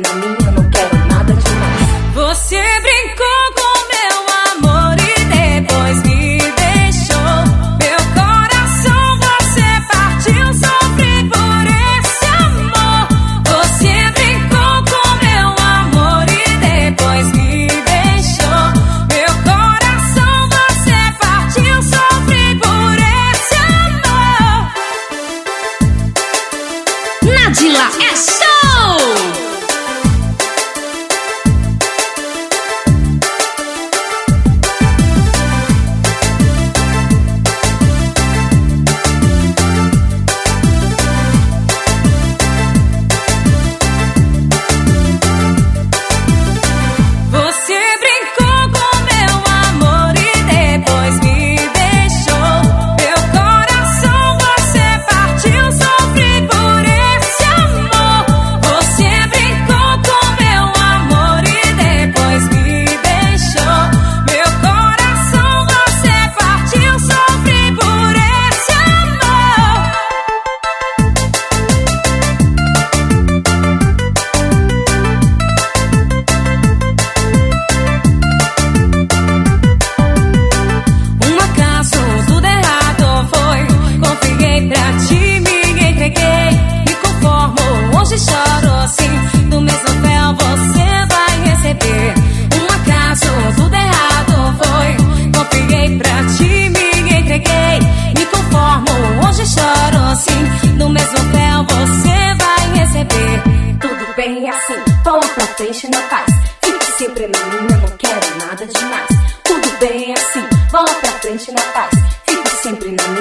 pra mim, eu não quero nada demais. Você brincou com meu amor e depois me deixou. Meu coração você partiu, sofri por esse amor. Você brincou com meu amor e depois me deixou. Meu coração você partiu, sofri por esse amor. Nadila é show! Você brincou com meu amor e depois me deixou. Meu coração você partiu, sofri por esse amor. Você brincou com meu amor e depois me deixou. Meu coração você partiu, sofri por esse amor. Um acaso, tudo errado foi. Confiei pra ti, me entreguei. Me conformo, hoje choro assim. Do mesmo véu você vai receber. Um acaso, tudo errado foi. Confiei pra ti, me entreguei. Me conformo, hoje choro assim. Do mesmo véu você vai receber. Tudo bem assim, vamos pra frente na paz. Fique sempre na minha, não quero nada demais. Tudo bem assim, vamos pra frente na paz. Fique sempre na minha.